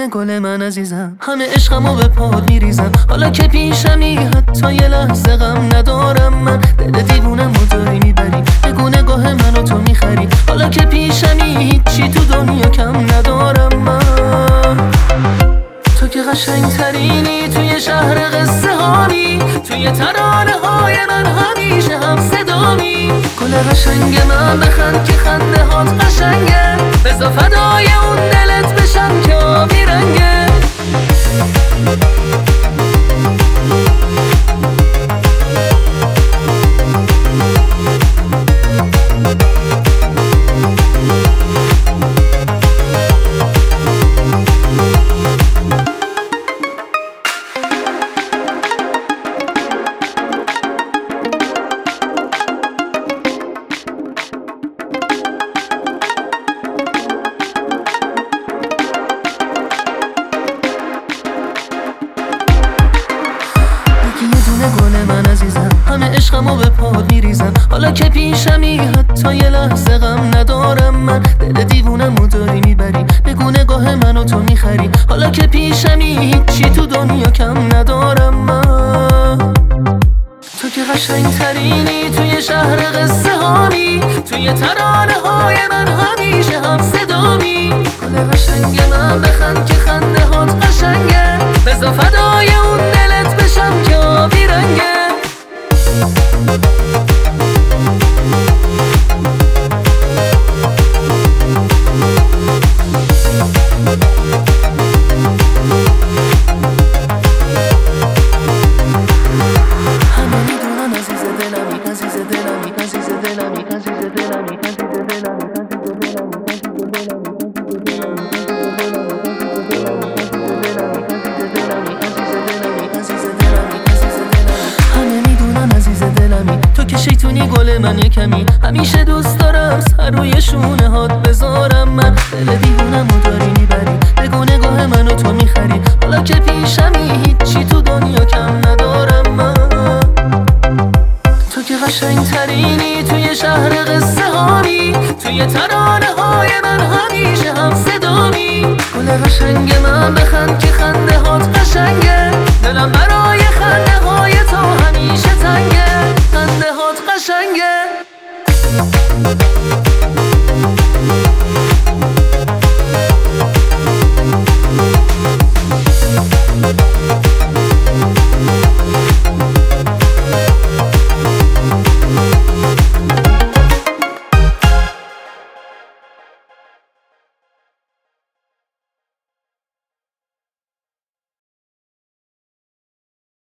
گل من عزیزم، همه عشقمو به پات میریزم. حالا که پیشمی حتی یه لحظه غم ندارم من. دل دیوونم و داری میبری، بگو نگاه منو تو میخری. حالا که پیشمی هیچی تو دنیا کم ندارم من. تو که قشنگ ترینی توی شهر قصه هایی، توی ترانه های من همیشه هم صدامی. گل قشنگ من بخند که خنده هات قشنگه، بذار فدای اون دلت بشم که آبی رنگه. گل من عزیزم، همه عشقمو به پات میریزم. حالا که پیشمی حتی یه لحظه غم ندارم من. دل دیوونم و داری میبری، بگو نگاه منو تو میخری. حالا که پیشمی هیچی تو دنیا کم ندارم من. تو که قشنگ ترینی توی شهر قصه هایی، توی ترانه های من همیشه هم صدامی. گل قشنگ من بخند که خنده هات قشنگه، بذار فدای اون دلت بشم که آبی رنگه. همه میدونن عزیز دلمی، عزیز دلمی، عزیز دلمی، عزیز دلمی، عزیز دلمی. تو که شیطونی گل من یه کمی، همیشه دوست دارم سر روی شونه هات بذارم من. دل